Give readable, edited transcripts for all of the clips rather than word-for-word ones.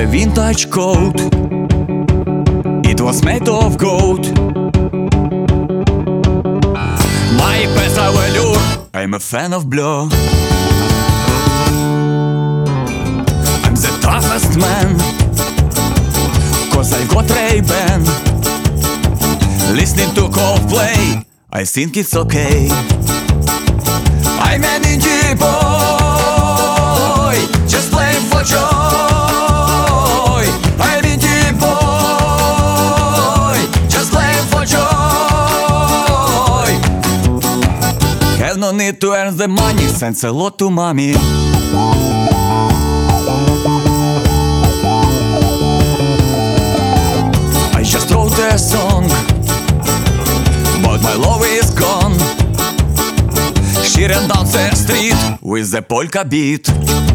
a vintage coat. It was made of gold. My pets are velour. I'm a fan of blue. I'm the toughest man, 'cause I've got Ray-Ban. Listening to Coldplay, I think it's okay. I'm an indie boy, just playing for joy. I'm indie boy, just playing for joy. Have no need to earn the money, thanks a lot to mommy. I just wrote a song, but my love is gone. She ran down the street with the polka beat.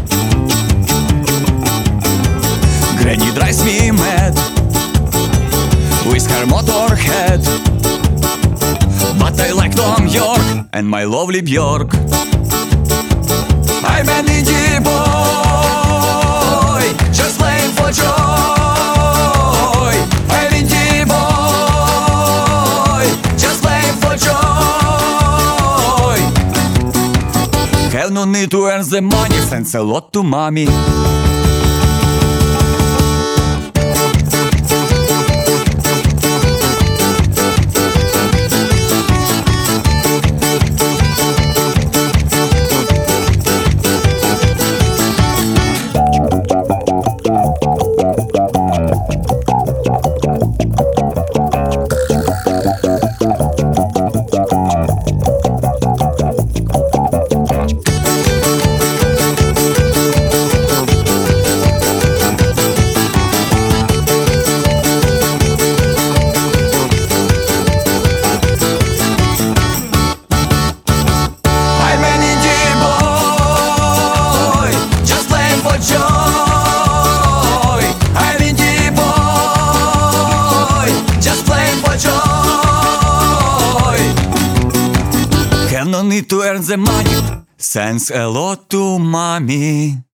Granny drives me mad with her motorhead, but I like Tom York and my lovely Björk. I'm an indie boy, just playing for joy. I'm indie boy, just playing for joy. Have no need to earn the money, thanks a lot to mommy. Have no need to earn the money, thanks a lot to mommy.